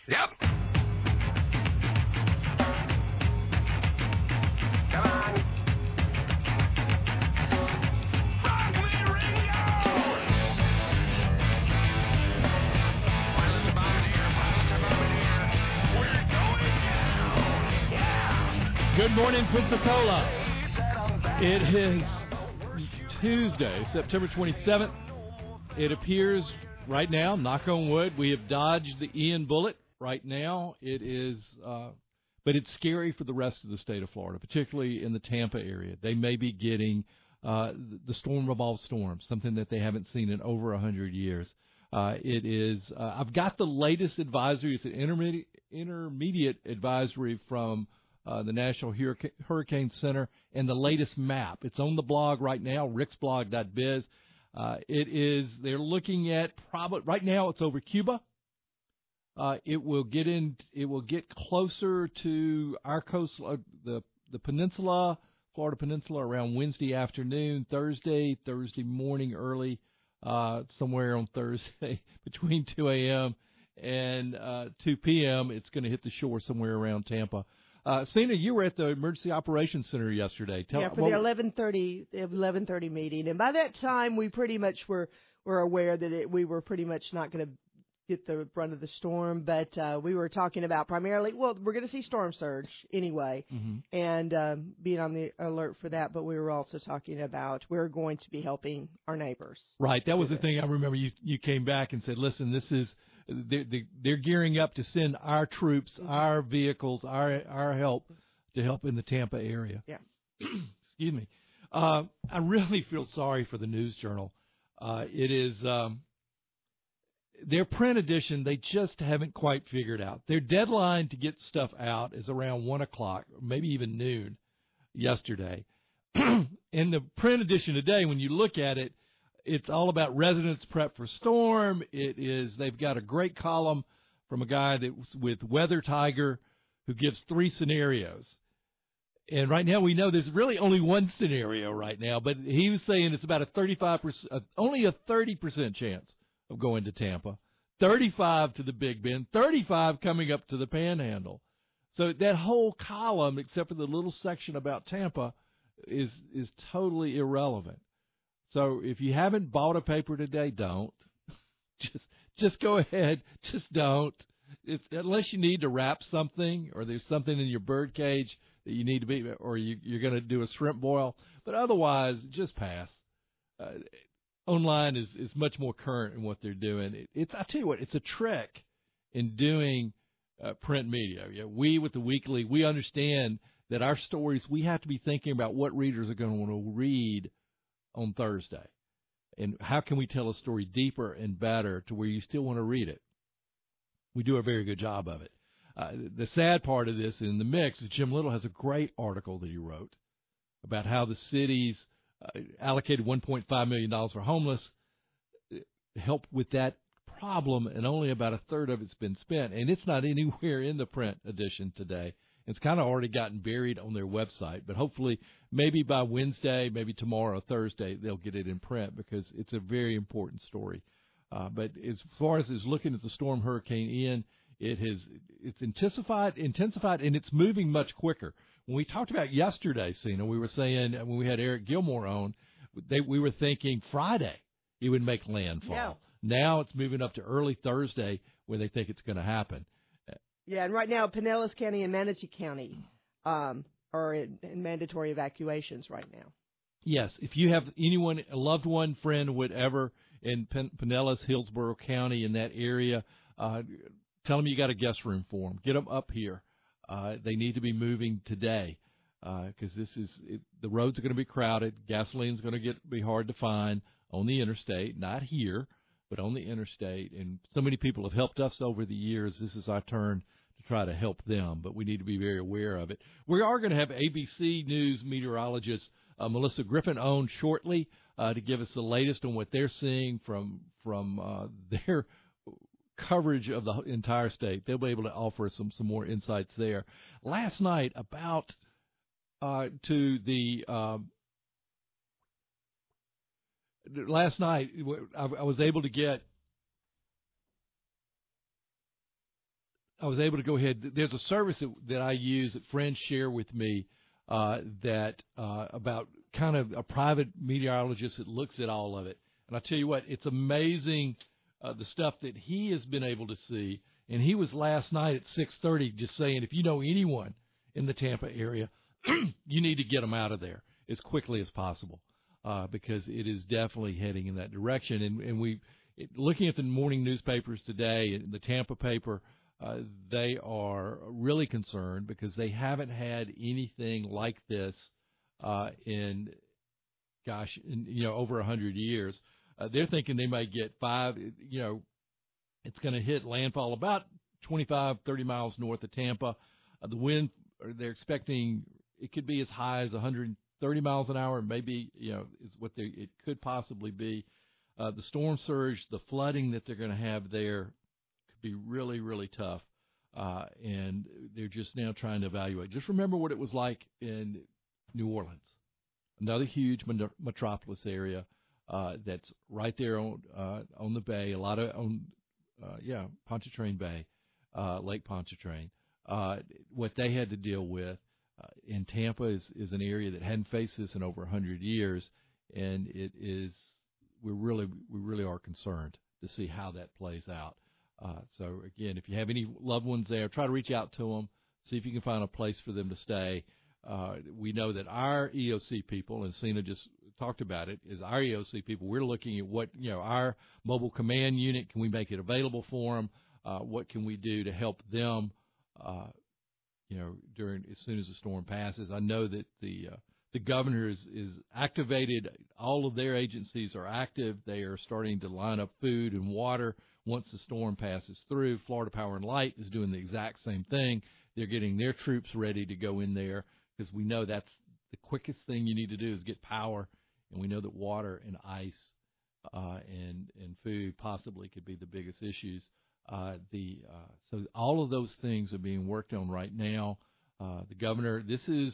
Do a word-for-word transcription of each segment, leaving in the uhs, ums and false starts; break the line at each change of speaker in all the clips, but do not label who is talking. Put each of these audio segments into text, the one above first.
Yep. Come on. Rock me radio! Pilots are bombing here. Pilots are bombing here. We're going down. Yeah.
Good morning, Pensacola. It is Tuesday, September twenty-seventh. It appears right now, knock on wood, we have dodged the Ian bullet. Right now, it is, uh, but it's scary for the rest of the state of Florida, particularly in the Tampa area. They may be getting uh, the storm of all storms, something that they haven't seen in over one hundred years. Uh, it is, uh, I've got the latest advisory. It's an intermediate, intermediate advisory from uh, the National Hurricane, Hurricane Center and the latest map. It's on the blog right now, rick's blog dot biz. Uh, it is, they're looking at probably, right now it's over Cuba. Uh, it will get in, it will get closer to our coast, uh, the, the peninsula, Florida Peninsula around Wednesday afternoon, Thursday, Thursday morning early, uh, somewhere on Thursday between two a.m. and uh, two p.m. It's going to hit the shore somewhere around Tampa. Uh, Cena, you were at the Emergency Operations Center yesterday. Tell,
yeah, for
well,
the eleven thirty eleven thirty meeting, and by that time we pretty much were were aware that it, we were pretty much not going to get the brunt of the storm, but uh, we were talking about primarily, well, we're going to see storm surge anyway,
mm-hmm.
and um, being on the alert for that. But we were also talking about we're going to be helping our neighbors.
Right, that was the thing. I remember you you came back and said, "Listen, this is." They're, they're gearing up to send our troops, mm-hmm. our vehicles, our our help to help in the Tampa area.
Yeah.
Excuse me. Uh, I really feel sorry for the News Journal. Uh, it is um, their print edition. They just haven't quite figured out. Their deadline to get stuff out is around one o'clock, maybe even noon yesterday. In the print edition today, when you look at it, it's all about residents prep for storm. It is, they've got a great column from a guy that was with Weather Tiger who gives three scenarios. And right now we know there's really only one scenario right now, but he was saying it's about a thirty-five percent, uh, only a thirty percent chance of going to Tampa, thirty-five to the Big Bend, thirty-five coming up to the Panhandle. So that whole column, except for the little section about Tampa, is is totally irrelevant. So if you haven't bought a paper today, don't. Just just go ahead. Just don't. It's, unless you need to wrap something or there's something in your bird cage that you need to be, or you, you're going to do a shrimp boil. But otherwise, just pass. Uh, online is, is much more current in what they're doing. It, it's I tell you what, it's a trick in doing uh, print media. Yeah, we with the Weekly, we understand that our stories, we have to be thinking about what readers are going to want to read on Thursday, and how can we tell a story deeper and better to where you still want to read it? We do a very good job of it. Uh, the sad part of this in the mix is Jim Little has a great article that he wrote about how the city's uh, allocated one point five million dollars for homeless, help with that problem, and only about a third of it's been spent, and it's not anywhere in the print edition today. It's kind of already gotten buried on their website, but hopefully maybe by Wednesday, maybe tomorrow, Thursday, they'll get it in print because it's a very important story. Uh, but as far as is looking at the storm Hurricane Ian, it has it's intensified, intensified, and it's moving much quicker. When we talked about yesterday, Cena, we were saying when we had Eric Gilmore on, they, we were thinking Friday it would make landfall.
Yeah.
Now it's moving up to early Thursday where they think it's going to happen.
Yeah, and right now, Pinellas County and Manatee County um, are in, in mandatory evacuations right now.
Yes, if you have anyone, a loved one, friend, whatever, in Pin- Pinellas, Hillsborough County, in that area, uh, tell them you got a guest room for them. Get them up here. Uh, they need to be moving today because uh, this is it, the roads are going to be crowded. Gasoline's going to get be hard to find on the interstate, not here, but on the interstate. And so many people have helped us over the years. This is our turn to try to help them, but we need to be very aware of it. We are going to have A B C News meteorologist uh, Melissa Griffin on shortly uh, to give us the latest on what they're seeing from from uh, their coverage of the entire state. They'll be able to offer us some, some more insights there. Last night, about uh, to the um, last night, I, I was able to get I was able to go ahead. There's a service that, that I use that friends share with me uh, that uh, about kind of a private meteorologist that looks at all of it. And I tell you what, it's amazing uh, the stuff that he has been able to see. And he was last night at six thirty just saying, if you know anyone in the Tampa area, you need to get them out of there as quickly as possible uh, because it is definitely heading in that direction. And, and we, it, looking at the morning newspapers today, the Tampa paper, uh, they are really concerned because they haven't had anything like this uh, in, gosh, in, you know, over a hundred years. Uh, they're thinking they might get five, you know, it's going to hit landfall about twenty-five, thirty miles north of Tampa. Uh, the wind, they're expecting it could be as high as one hundred thirty miles an hour, maybe, you know, is what they, it could possibly be. Uh, the storm surge, the flooding that they're going to have there could be really, really tough. Uh, and they're just now trying to evaluate. Just remember what it was like in New Orleans, another huge metropolis area uh, that's right there on uh, on the bay. A lot of on, uh, yeah, Pontchartrain Bay, uh, Lake Pontchartrain. Uh, what they had to deal with uh, in Tampa is, is an area that hadn't faced this in over a hundred years, and it is we really we really are concerned to see how that plays out. Uh, so again, if you have any loved ones there, try to reach out to them, see if you can find a place for them to stay. Uh, we know that our E O C people, and Sina just talked about it, is our E O C people. We're looking at what, you know, our mobile command unit, can we make it available for them? Uh, what can we do to help them, uh, you know, during as soon as the storm passes? I know that the uh, the governor is, is activated. All of their agencies are active. They are starting to line up food and water once the storm passes through. Florida Power and Light is doing the exact same thing. They're getting their troops ready to go in there because we know that's the quickest thing you need to do is get power, and we know that water and ice uh, and and food possibly could be the biggest issues. Uh, the uh, so all of those things are being worked on right now. Uh, the governor, this is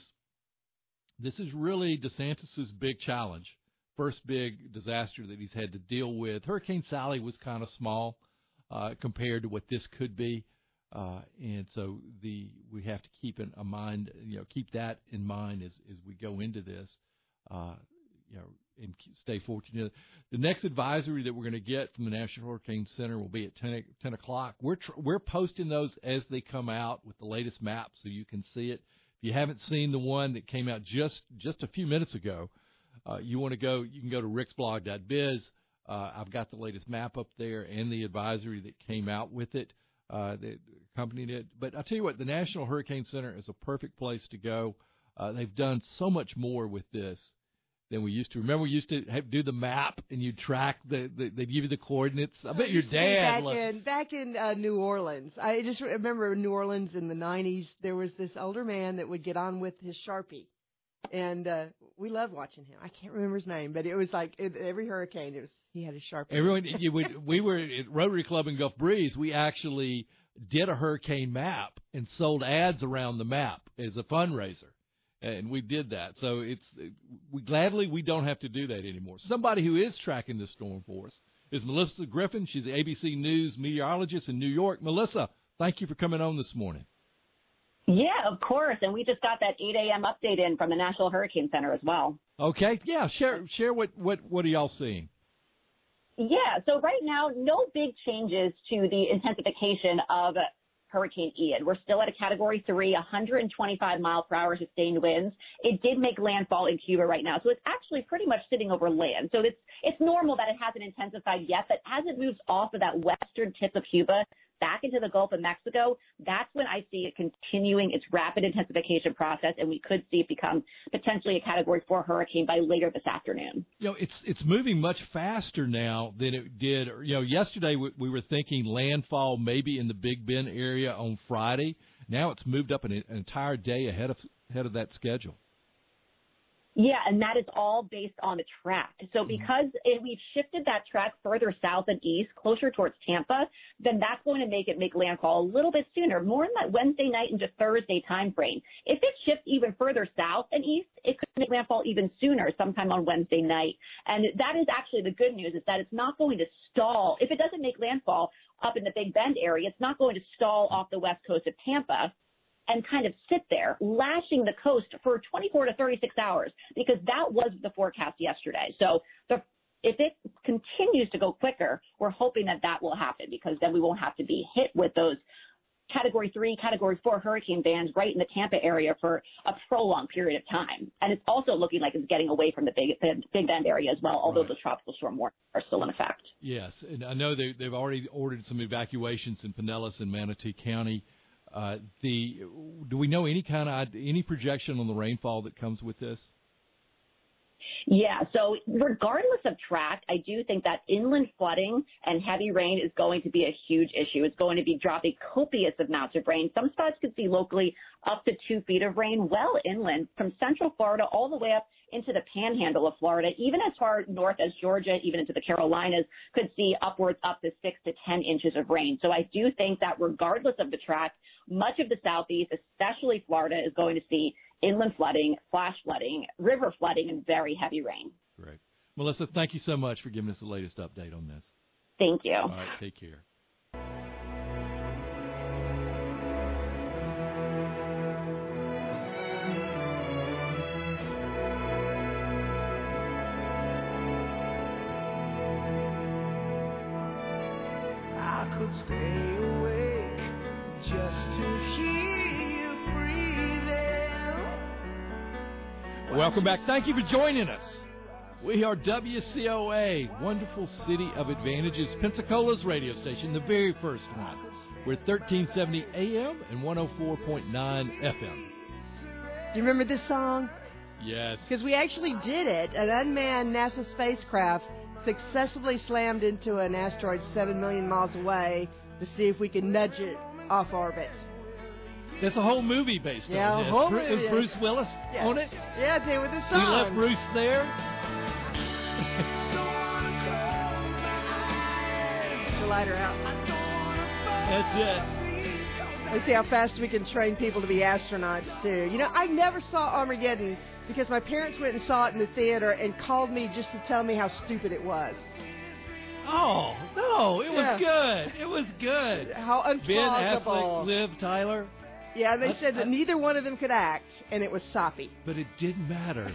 this is really DeSantis's big challenge, first big disaster that he's had to deal with. Hurricane Sally was kind of small uh, compared to what this could be, uh, and so the we have to keep in a mind, you know, keep that in mind as as we go into this, uh, you know, and stay fortunate. The next advisory that we're going to get from the National Hurricane Center will be at ten o'clock. We're tr- we're posting those as they come out with the latest map, so you can see it. If you haven't seen the one that came out just just a few minutes ago, uh, you want to go, you can go to rick's blog dot biz. Uh, I've got the latest map up there and the advisory that came out with it, uh, that accompanied it. But I'll tell you what, the National Hurricane Center is a perfect place to go. Uh, they've done so much more with this than we used to. Remember, we used to have, do the map, and you'd track the, the they'd give you the coordinates. I bet your dad.
Back
loved...
in back in uh, New Orleans, I just remember New Orleans in the nineties. There was this older man that would get on with his Sharpie, and uh, we loved watching him. I can't remember his name, but it was like in every hurricane, it was he had a Sharpie.
Everyone, you would, we were at Rotary Club in Gulf Breeze. We actually did a hurricane map and sold ads around the map as a fundraiser. And we did that. So it's we gladly we don't have to do that anymore. Somebody who is tracking the storm for us is Melissa Griffin. She's the A B C News meteorologist in New York. Melissa, thank you for coming on this morning.
Yeah, of course. And we just got that eight a.m. update in from the National Hurricane Center as well.
Okay. Yeah, share share what, what, what are y'all seeing?
Yeah, so right now, no big changes to the intensification of Hurricane Ian. We're still at a Category three, one hundred twenty-five mile per hour sustained winds. It did make landfall in Cuba right now, so it's actually pretty much sitting over land. So it's it's normal that it hasn't intensified yet, but as it moves off of that western tip of Cuba back into the Gulf of Mexico, that's when I see it continuing its rapid intensification process, and we could see it become potentially a Category four hurricane by later this afternoon.
You know, it's it's moving much faster now than it did. You know, yesterday we, we were thinking landfall maybe in the Big Bend area on Friday. Now it's moved up an, an entire day ahead of ahead of that schedule.
Yeah, and that is all based on the track. So because it, we've shifted that track further south and east, closer towards Tampa, then that's going to make it make landfall a little bit sooner, more in that Wednesday night into Thursday time frame. If it shifts even further south and east, it could make landfall even sooner, sometime on Wednesday night. And that is actually the good news, is that it's not going to stall. If it doesn't make landfall, up in the Big Bend area, it's not going to stall off the west coast of Tampa and kind of sit there, lashing the coast for twenty-four to thirty-six hours, because that was the forecast yesterday. So the, if it continues to go quicker, we're hoping that that will happen, because then we won't have to be hit with those Category three, Category four hurricane bands right in the Tampa area for a prolonged period of time. And it's also looking like it's getting away from the Big Bend, Big Bend area as well, although
right.
the tropical storm warnings are still in effect.
Yes, and I know they, they've already ordered some evacuations in Pinellas and Manatee County. Uh, the do we know any kind of any projection on the rainfall that comes with this?
Yeah, so regardless of track, I do think that inland flooding and heavy rain is going to be a huge issue. It's going to be dropping copious amounts of rain. Some spots could see locally up to two feet of rain well inland from central Florida all the way up into the panhandle of Florida, even as far north as Georgia, even into the Carolinas, could see upwards up to six to ten inches of rain. So I do think that regardless of the track, much of the southeast, especially Florida, is going to see inland flooding, flash flooding, river flooding, and very heavy rain.
Great. Melissa, thank you so much for giving us the latest update on this.
Thank you.
All right, take care.
I could stay awake just to hear you breathing.
Welcome back. Thank you for joining us. We are W C O A, Wonderful City of Advantages, Pensacola's radio station, the very first one. We're thirteen seventy A M and one oh four point nine F M.
Do you remember this song?
Yes.
Because we actually did it. An unmanned NASA spacecraft successfully slammed into an asteroid seven million miles away to see if we could nudge it off orbit.
There's a whole movie based
Yeah,
on
a
this.
whole
Bru-
movie,
Is
yeah.
Bruce Willis
Yeah.
on it?
Yeah, I did with this
We
song.
left Bruce there.
Put your lighter out.
That's it.
Let's see how fast we can train people to be astronauts, too. You know, I never saw Armageddon because my parents went and saw it in the theater and called me just to tell me how stupid it was.
Oh, no, it
Yeah.
was good. It was good.
How
Ben Affleck,
unplausible.
Liv Tyler.
Yeah, they
I-
said that
I-
neither one of them could act, and it was soppy.
But it didn't matter.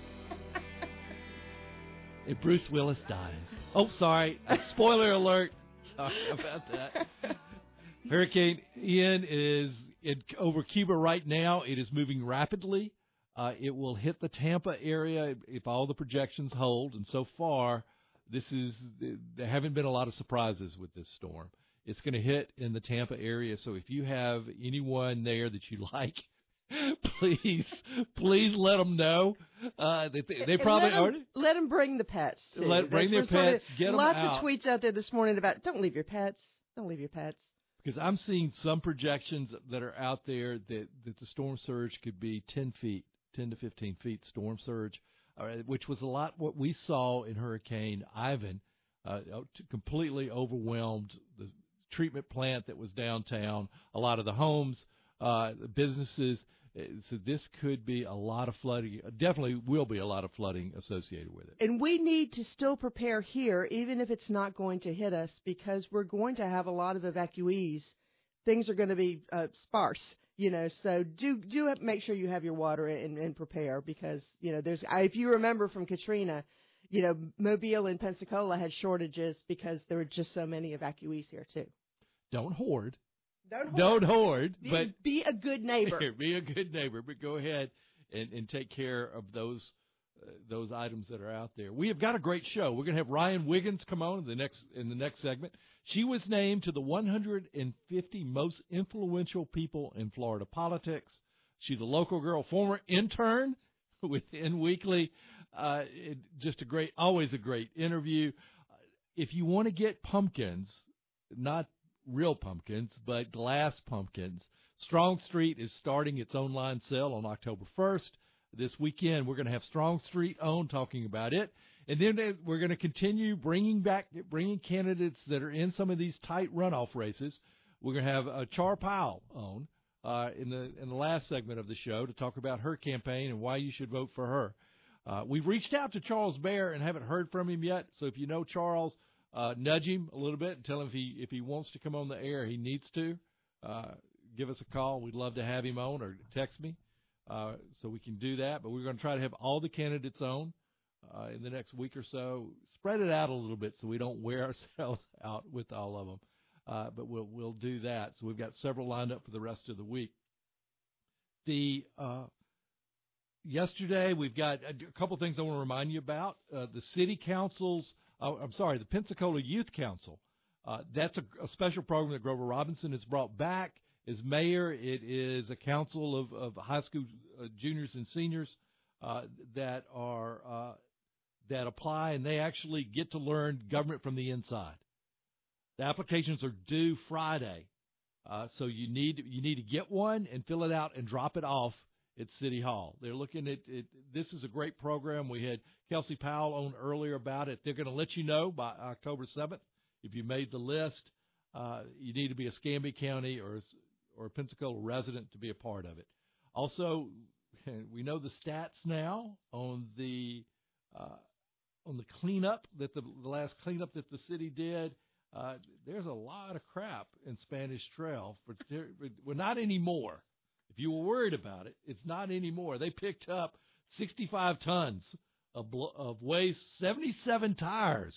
If Bruce Willis dies. Oh, sorry. Spoiler alert. Sorry about that. Hurricane Ian is in, over Cuba right now. It is moving rapidly. Uh, it will hit the Tampa area if all the projections hold. And so far, this is there haven't been a lot of surprises with this storm. It's going to hit in the Tampa area. So if you have anyone there that you like, please, please let them know. Uh, they, they
And
probably
let 'em-
already.
Let them bring the pets. Too.
Let- bring
That's
their
what's sort of-
pets, get 'em
Lots
out.
of tweets out there this morning about don't leave your pets. Don't leave your pets.
Because I'm seeing some projections that are out there that, that the storm surge could be ten feet, ten to fifteen feet storm surge, uh, which was a lot what we saw in Hurricane Ivan. Uh, completely overwhelmed the treatment plant that was downtown, a lot of the homes, uh, the businesses. So this could be a lot of flooding. Definitely will be a lot of flooding associated with it.
And we need to still prepare here, even if it's not going to hit us, because we're going to have a lot of evacuees. Things are going to be uh, sparse, you know. So do do have, make sure you have your water and, and prepare, because you know there's. I, if you remember from Katrina, you know Mobile and Pensacola had shortages because there were just so many evacuees here too.
Don't hoard.
Don't hoard.
Don't hoard,
Be,
but
be a good neighbor.
be a good neighbor, but go ahead and, and take care of those uh, those items that are out there. We have got a great show. We're going to have Ryan Wiggins come on in the next in the next segment. She was named to the one hundred fifty most influential people in Florida politics. She's a local girl, former intern within Weekly. Uh, it, just a great, always a great interview. If you want to get pumpkins, not real pumpkins, but glass pumpkins, Strong Street is starting its online sale on October first. This weekend, we're going to have Strong Street on talking about it. And then we're going to continue bringing back, bringing candidates that are in some of these tight runoff races. We're going to have uh, Char Powell on uh, in the in the last segment of the show to talk about her campaign and why you should vote for her. Uh, we've reached out to Charles Baer and haven't heard from him yet. So if you know Charles, uh, nudge him a little bit and tell him if he if he wants to come on the air, he needs to. Uh, give us a call. We'd love to have him on, or text me uh, so we can do that. But we're going to try to have all the candidates on uh, in the next week or so. Spread it out a little bit so we don't wear ourselves out with all of them. Uh, but we'll we'll do that. So we've got several lined up for the rest of the week. The uh, yesterday we've got a, a couple things I want to remind you about. Uh, the city councils. Uh, I'm sorry, the Pensacola Youth Council. Uh, that's a, a special program that Grover Robinson has brought back. As mayor, it is a council of, of high school uh, juniors and seniors uh, that are uh, that apply, and they actually get to learn government from the inside. The applications are due Friday, uh, so you need you need to get one and fill it out and drop it off at City Hall. They're looking at it. This is a great program. We had Kelsey Powell on earlier about it. They're going to let you know by October seventh if you made the list. Uh, you need to be a Escambia County or or a Pensacola resident to be a part of it. Also, we know the stats now on the uh, on the cleanup that the, the last cleanup that the city did. Uh, there's a lot of crap in Spanish Trail. For well, not anymore. If you were worried about it, it's not anymore. They picked up sixty-five tons of, of waste, seventy-seven tires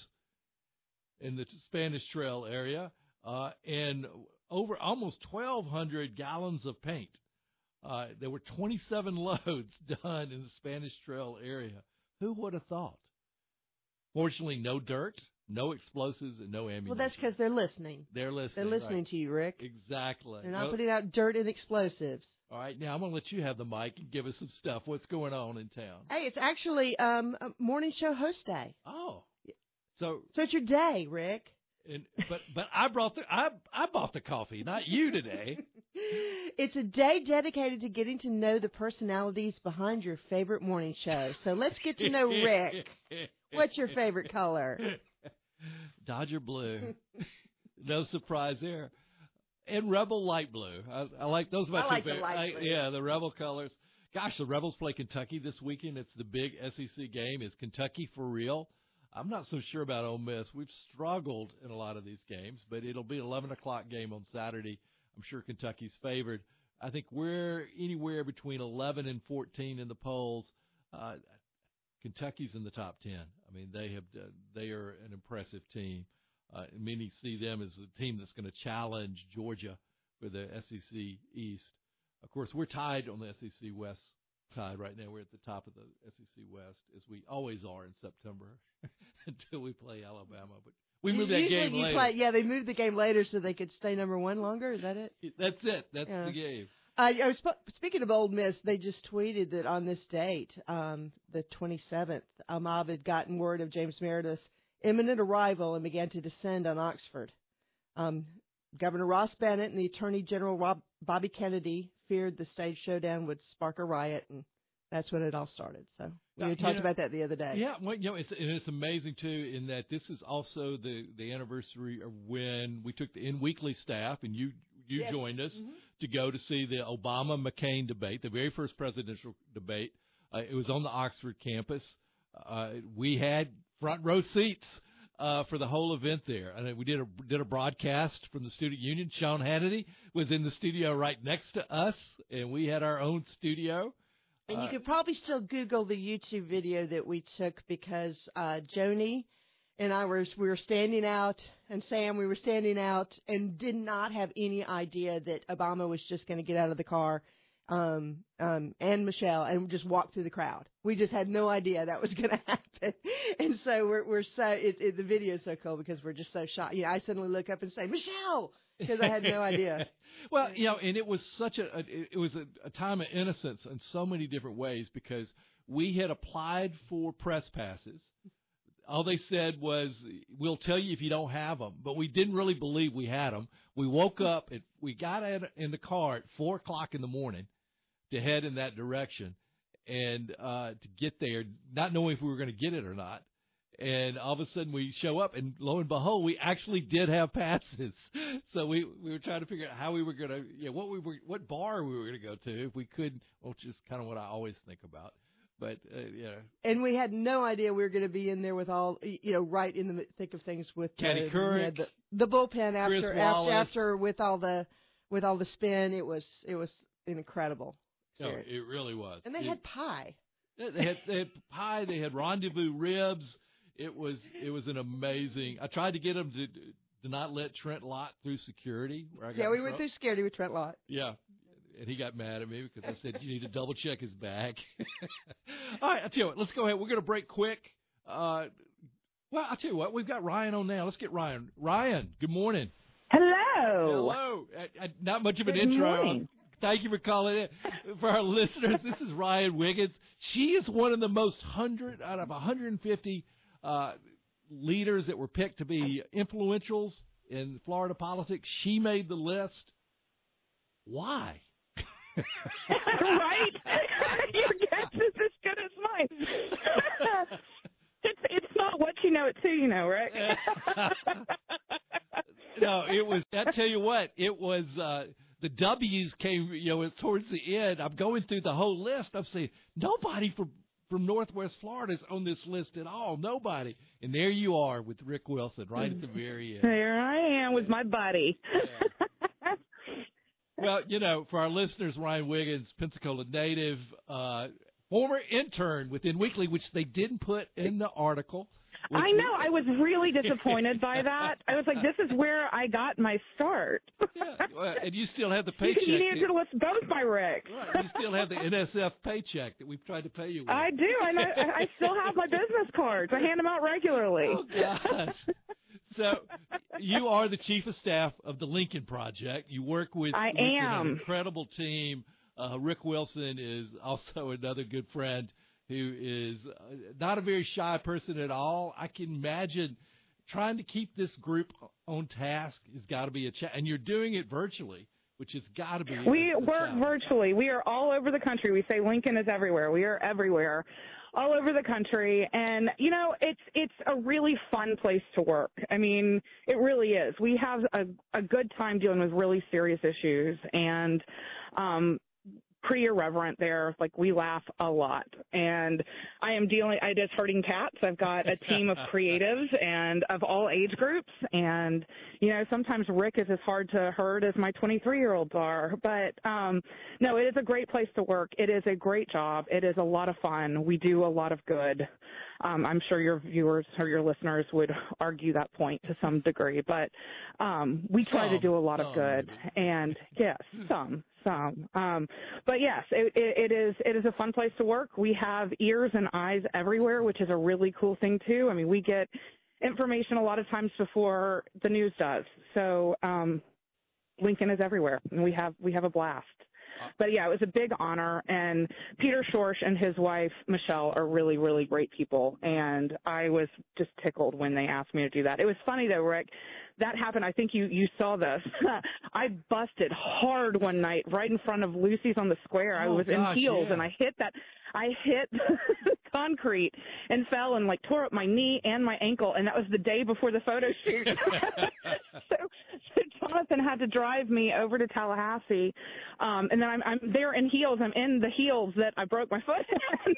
in the Spanish Trail area, uh, and over almost twelve hundred gallons of paint. Uh, there were twenty-seven loads done in the Spanish Trail area. Who would have thought? Fortunately, no dirt, no explosives, and no ammunition.
Well, that's because they're listening.
They're listening.
They're listening
right.
to you, Rick.
Exactly.
They're not
well,
putting out dirt and explosives.
All right, now I'm going to let you have the mic and give us some stuff. What's going on in town?
Hey, it's actually um, a morning show host day.
Oh, so
so it's your day, Rick.
And but but I brought the I I bought the coffee, not you today.
It's a day dedicated to getting to know the personalities behind your favorite morning show. So let's get to know Rick. What's your favorite color?
Dodger blue. No surprise there. And Rebel light blue. I, I like those.
I like
two
the light
I,
blue.
Yeah, the Rebel colors. Gosh, the Rebels play Kentucky this weekend. It's the big S E C game. Is Kentucky for real? I'm not so sure about Ole Miss. We've struggled in a lot of these games, but it'll be an eleven o'clock game on Saturday. I'm sure Kentucky's favored. I think we're anywhere between eleven and fourteen in the polls. Uh, Kentucky's in the top ten. I mean, they have uh, they are an impressive team. Uh, and many see them as a team that's going to challenge Georgia for the S E C East. Of course, we're tied on the S E C West side right now. We're at the top of the S E C West, as we always are in September until we play Alabama. But we move that
Usually
game
you
later.
Play, yeah, they moved the game later so they could stay number one longer. Is that it?
That's it. That's
Yeah.
the game.
Uh, I was speaking of Ole Miss. They just tweeted that on this date, um, the twenty-seventh, Ahmad had gotten word of James Meredith's imminent arrival and began to descend on Oxford. Um, Governor Ross Bennett and the Attorney General Rob, Bobby Kennedy feared the stage showdown would spark a riot, and that's when it all started. So we
Now,
had talked
know,
about that the other day.
Yeah, well, you know, it's and it's amazing too in that this is also the the anniversary of when we took the In Weekly staff and you you
Yes.
joined us
Mhm.
to go to see the Obama-McCain debate, the very first presidential debate. Uh, it was on the Oxford campus. Uh, we had front row seats uh, for the whole event there, and we did a did a broadcast from the Student Union. Sean Hannity was in the studio right next to us, and we had our own studio.
And you
Uh,
could probably still Google the YouTube video that we took because uh, Joni and I were we were standing out, and Sam we were standing out, and did not have any idea that Obama was just going to get out of the car, um, um, and Michelle, and just walk through the crowd. We just had no idea that was going to happen, and so we're we're so it, it, the video is so cool because we're just so shocked. You know, I suddenly look up and say Michelle because I had no idea.
Well, you know, and it was such a, a it was a, a time of innocence in so many different ways because we had applied for press passes. All they said was, we'll tell you if you don't have them, but we didn't really believe we had them. We woke up, and we got in the car at four o'clock in the morning to head in that direction and uh, to get there, not knowing if we were going to get it or not. And all of a sudden we show up, and lo and behold, we actually did have passes. So we, we were trying to figure out how we were going to, you know, what we were, what bar we were going to go to if we couldn't, which is kind of what I always think about. But uh, yeah,
And we had no idea we were going to be in there with all, you know, right in the thick of things with
Kenny
uh,
Couric,
yeah, the, the bullpen
Chris
after,
Wallace.
after after with all the with all the spin. It was it was an incredible
no,
experience.
it really was.
And they
It-
had pie.
They had, they had pie. They had rendezvous ribs. It was it was an amazing. I tried to get them to to not let Trent Lott through security. Where I got
Yeah,
in
we went
trouble.
through security with Trent Lott.
Yeah, and he got mad at me because I said you need to double check his bag. All right, I'll tell you what. Let's go ahead. We're going to break quick. Uh, well, I'll tell you what. We've got Ryan on now. Let's get Ryan. Ryan, good morning.
Hello.
Hello. I, I, not much of an
Good
intro.
morning.
Thank you for calling in. For our listeners, this is Ryan Wiggins. She is one of the most hundred out of one hundred fifty uh, leaders that were picked to be influentials in Florida politics. She made the list. Why?
Right? Your guess is as good as mine. it's it's not what you know, it's who you know, right?
No, it was. I tell you what, it was. Uh, the W's came, you know, towards the end. I'm going through the whole list. I'm saying nobody from from Northwest Florida is on this list at all. Nobody. And there you are with Rick Wilson right at the very end.
There I am with my buddy.
Yeah. Well, you know, for our listeners, Ryan Wiggins, Pensacola native, uh, former intern within Weekly, which they didn't put in the article. which
I know. I was really disappointed by that. I was like, this is where I got my start.
Yeah, well, and you still have the
You,
paycheck.
you needed to list both my Rick.
Right, you still have the N S F paycheck that we've tried to pay you with.
I do. I know. I still have my business cards. I hand them out regularly.
Oh, gosh. So you are the chief of staff of the Lincoln Project. You work with,
I
with an
am.
incredible team. Uh, Rick Wilson is also another good friend who is uh, not a very shy person at all. I can imagine trying to keep this group on task has got to be a challenge. And you're doing it virtually, which has got to be a,
We
a
work
challenge.
virtually. We are all over the country. We say Lincoln is everywhere. We are everywhere, all over the country. And, you know, it's it's a really fun place to work. I mean, it really is. We have a, a good time dealing with really serious issues and um, pretty irreverent there. Like, we laugh a lot. And I am dealing, I just herding cats. I've got a team of creatives and of all age groups. And, you know, sometimes Rick is as hard to herd as my twenty-three-year-olds are. But, um, no, it is a great place to work. It is a great job. It is a lot of fun. We do a lot of good. Um, I'm sure your viewers or your listeners would argue that point to some degree. But um, we try to
Some,
do a lot of
some,
good.
maybe.
And, yes, some. Some, um, but yes, it, it, it is. It is a fun place to work. We have ears and eyes everywhere, which is a really cool thing too. I mean, we get information a lot of times before the news does. So um, Lincoln is everywhere, and we have we have a blast. But yeah, it was a big honor, and Peter Schorsch and his wife Michelle are really, really great people, and I was just tickled when they asked me to do that. It was funny though, Rick. That happened. I think you, you saw this. I busted hard one night right in front of Lucy's on the Square. I
Oh,
was
gosh,
in heels
yeah.
and I hit that. I hit concrete and fell and like tore up my knee and my ankle. And that was the day before the photo shoot. so, so Jonathan had to drive me over to Tallahassee. Um, and then I'm, I'm there in heels. I'm in the heels that I broke my foot in.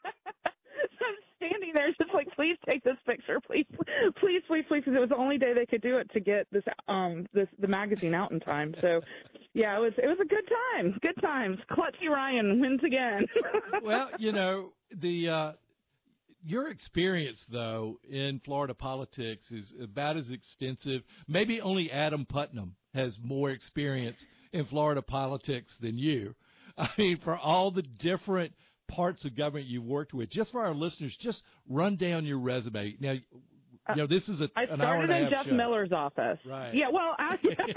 So I'm standing there just like, please take this picture, please, please, please, please, because it was the only day they could do it to get this, um, this, the magazine out in time. So, yeah, it was, it was a good time, good times. Clutchy Ryan wins again.
Well, you know, the uh, your experience, though, in Florida politics is about as extensive. Maybe only Adam Putnam has more experience in Florida politics than you. I mean, for all the different parts of government you've worked with, just for our listeners, just run down your resume. Now, you know, this is a,
I
an hour and
started
a
in
half
Jeff
show.
Miller's office.
Right.
Yeah, well, I,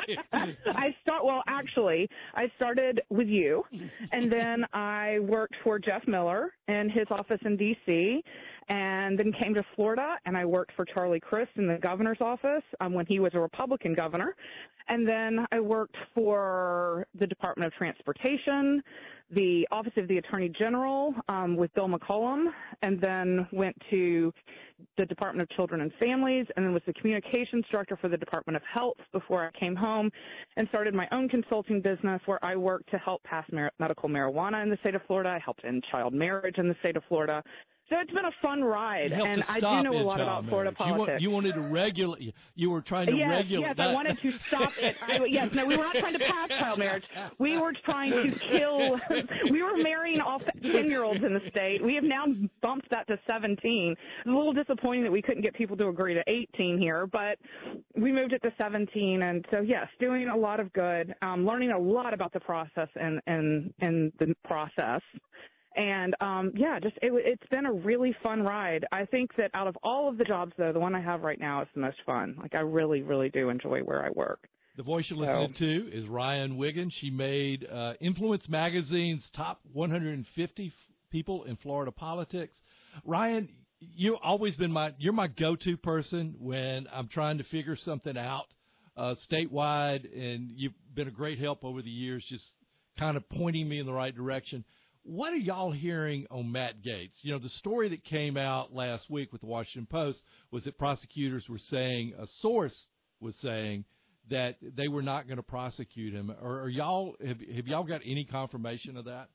I start. Well, actually, I started with you, and then I worked for Jeff Miller in his office in D C, and then came to Florida, and I worked for Charlie Crist in the governor's office um, when he was a Republican governor. And then I worked for the Department of Transportation, the Office of the Attorney General um, with Bill McCollum, and then went to the Department of Children and Families, and then was the communications director for the Department of Health before I came home and started my own consulting business where I work to help pass mar- medical marijuana in the state of Florida. I helped end child marriage in the state of Florida. So it's been a fun ride, and I do know a lot about Florida
marriage.
politics.
You, want, you wanted to regulate. You were trying to
yes,
regulate.
Yes,
that.
I wanted to stop it. I, yes, no, we were not trying to pass child marriage. We were trying to kill. We were marrying all ten-year-olds in the state. We have now bumped that to seventeen. It's a little disappointing that we couldn't get people to agree to eighteen here, but we moved it to seventeen. And so, yes, doing a lot of good, um, learning a lot about the process and, and, and the process. And, um, yeah, just it, it's been a really fun ride. I think that out of all of the jobs, though, the one I have right now is the most fun. Like, I really, really do enjoy where I work.
The voice you're listening so. to is Ryan Wiggins. She made uh, Influence Magazine's top one hundred fifty people in Florida politics. Ryan, you've always been my – you're my go-to person when I'm trying to figure something out uh, statewide, and you've been a great help over the years just kind of pointing me in the right direction. What are y'all hearing on Matt Gaetz? You know, the story that came out last week with the Washington Post was that prosecutors were saying, a source was saying that they were not going to prosecute him. Or are y'all have, have y'all got any confirmation of that?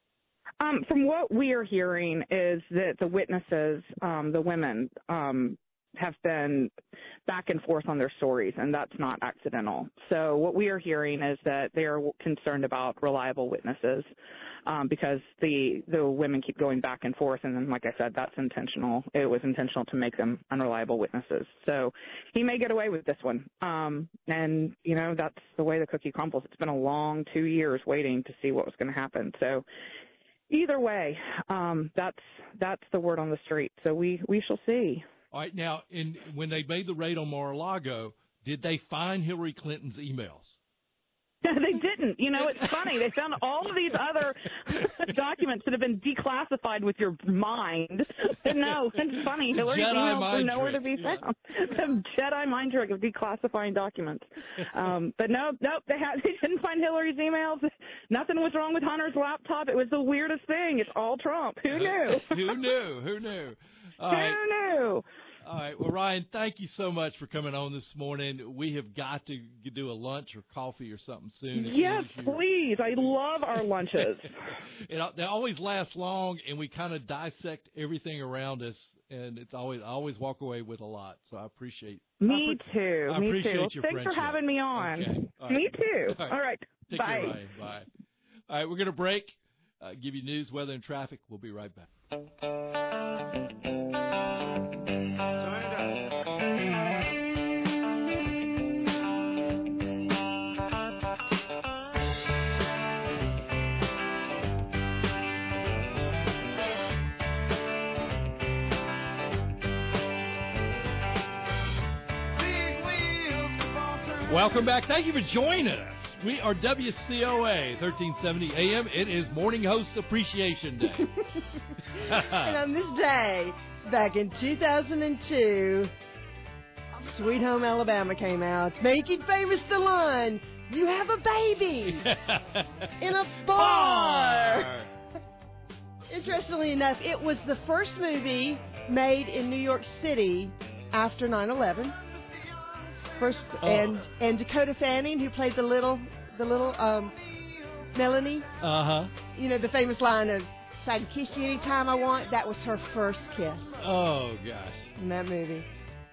Um, from what we are hearing is that the witnesses, um, the women, um, have been back and forth on their stories, and that's not accidental. So what we are hearing is that they are concerned about reliable witnesses um, because the the women keep going back and forth, and then, like I said, that's intentional. It was intentional to make them unreliable witnesses. So he may get away with this one, um, and, you know, that's the way the cookie crumbles. It's been a long two years waiting to see what was going to happen. So either way, um, that's that's the word on the street. So we, we shall see.
All right, now, in, when they made the raid on Mar-a-Lago, did they find Hillary Clinton's emails?
They didn't. You know, it's funny. They found all of these other documents that have been declassified with your mind. But no, it's funny. Hillary's
Jedi
emails
mind
are nowhere
trick.
to be
Yeah.
found. The Jedi mind trick of declassifying documents. Um, but no, no, they, had, they didn't find Hillary's emails. Nothing was wrong with Hunter's laptop. It was the weirdest thing. It's all Trump. Who knew?
Who knew? Who knew? All
Who
right.
knew?
All right. Well, Ryan, thank you so much for coming on this morning. We have got to do a lunch or coffee or something soon. as
Yes,
soon as you...
please. I love our lunches.
it, they always last long, and we kind of dissect everything around us, and it's always I always walk away with a lot. So I appreciate.
Me
I pre-
too.
I
Me
appreciate
too. Well,
your
thanks
friendship.
for having me on.
Okay. All right.
Me too.
All right.
All right.
Take
Bye.
care, Ryan. Bye. All right, we're going to break. Uh, give you news, weather, and traffic. We'll be right back. Welcome back. Thank you for joining us. We are W C O A thirteen seventy A M. It is Morning Host Appreciation Day.
And on this day, back in two thousand two, Sweet Home Alabama came out, making famous the line, "You have a baby in a bar."
Bar.
Interestingly enough, it was the first movie made in New York City after nine eleven. First,
Oh.
and and Dakota Fanning, who played the little the little um, Melanie.
Uh-huh.
You know the famous line of "So I can kiss you anytime I want." That was her first kiss
Oh, gosh.
in that movie.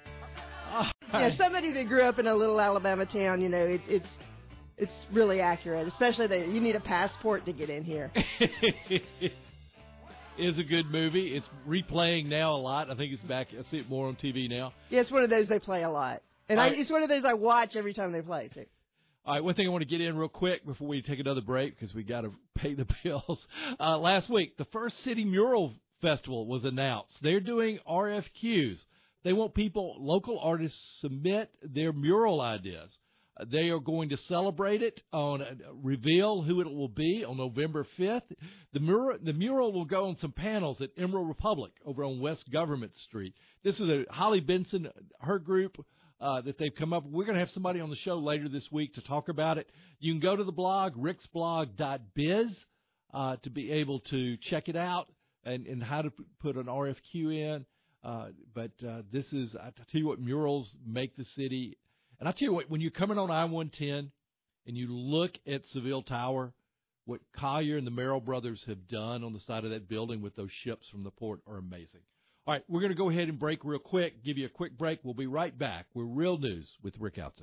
All
Yeah,
right.
somebody that grew up in a little Alabama town, you know, it, it's it's really accurate. Especially that you need a passport to get in here.
It is a good movie. It's replaying now a lot. I think it's back. I see it more on T V now.
Yeah, it's one of those they play a lot, and
All
I,
right.
it's one of those I watch every time they play too.
All right, one thing I want to get in real quick before we take another break because we got to pay the bills. Uh, last week, the first City Mural Festival was announced. They're doing R F Qs. They want people, local artists, submit their mural ideas. Uh, They are going to celebrate it on, uh, reveal who it will be on November fifth. The mural, the mural will go on some panels at Emerald Republic over on West Government Street. This is a Holly Benson, her group, uh, that they've come up with. We're going to have somebody on the show later this week to talk about it. You can go to the blog, rick's blog dot biz, uh, to be able to check it out and, and how to p- put an R F Q in. Uh, but uh, this is, I tell you what, murals make the city. And I tell you what, when you're coming on I one ten and you look at Seville Tower, what Collier and the Merrill brothers have done on the side of that building with those ships from the port are amazing. All right, we're going to go ahead and break real quick, give you a quick break. We'll be right back. We're Real News with Rick Outzen.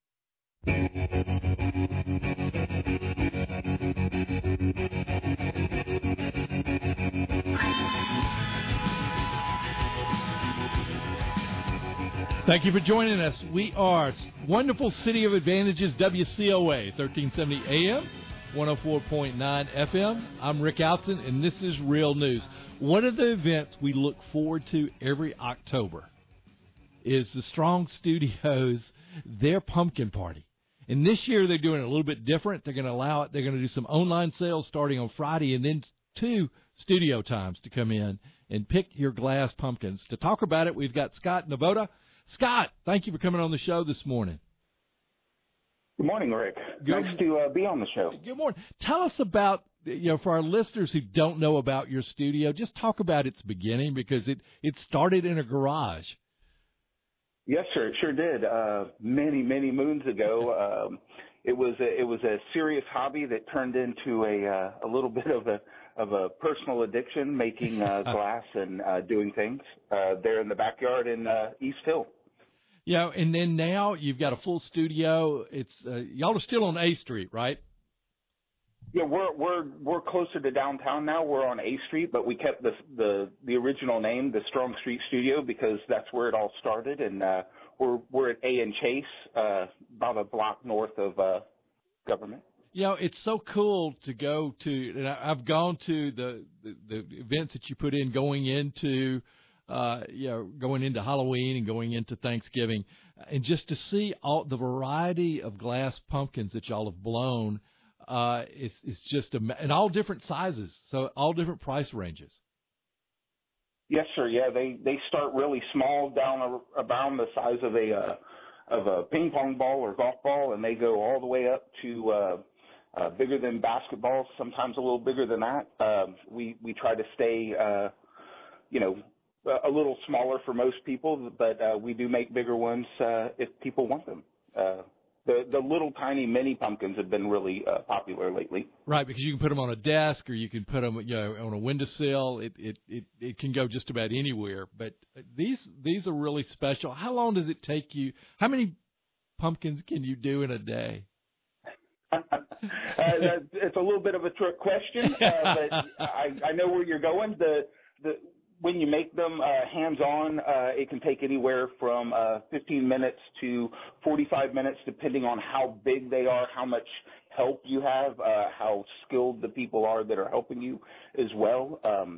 Thank you for joining us. We are wonderful City of Advantages, W C O A, thirteen seventy A M, one oh four point nine F M. I'm Rick Outzen, and this is Real News. One of the events we look forward to every October is the Strong Studios, their pumpkin party. And this year they're doing it a little bit different. They're going to allow it. They're going to do some online sales starting on Friday, and then two studio times to come in and pick your glass pumpkins. To talk about it, we've got Scott Navoda. Scott, thank you for coming on the show this morning.
Good morning, Rick.
Good.
Nice to uh, be on the show.
Good morning. Tell us about, you know, for our listeners who don't know about your studio, just talk about its beginning, because it, it started in a garage.
Yes, sir. It sure did. Uh, many, many moons ago, um, it was a, it was a serious hobby that turned into a uh, a little bit of a of a personal addiction, making uh, glass and uh, doing things uh, there in the backyard in uh, East Hill.
Yeah, and then now you've got a full studio. It's uh, y'all are still on A Street, right?
Yeah, we're we're we're closer to downtown now. We're on A Street, but we kept the the the original name, the Strong Street Studio, because that's where it all started. And uh, we're we're at A and Chase, uh, about a block north of uh, Government.
You know, it's so cool to go to, and I- I've gone to the, the, the events that you put in going into, uh, you know, going into Halloween and going into Thanksgiving, and just to see all the variety of glass pumpkins that y'all have blown, uh, it's, it's just, am- and all different sizes, so all different price ranges.
Yes, sir. Yeah, they they start really small, down a, around the size of a uh, of a ping pong ball or golf ball, and they go all the way up to uh, uh, bigger than basketballs. Sometimes a little bigger than that. Uh, we we try to stay, uh, you know, a little smaller for most people, but uh, we do make bigger ones uh, if people want them. Uh, the the little tiny mini pumpkins have been really uh, popular lately.
Right, because you can put them on a desk, or you can put them, you know, on a windowsill. It it it, it can go just about anywhere. But these these are really special. How long does it take you? How many pumpkins can you do in a day?
uh, it's a little bit of a trick question, uh, but I, I know where you're going. The the when you make them uh, hands-on, uh, it can take anywhere from uh, fifteen minutes to forty-five minutes, depending on how big they are, how much help you have, uh, how skilled the people are that are helping you as well. Um,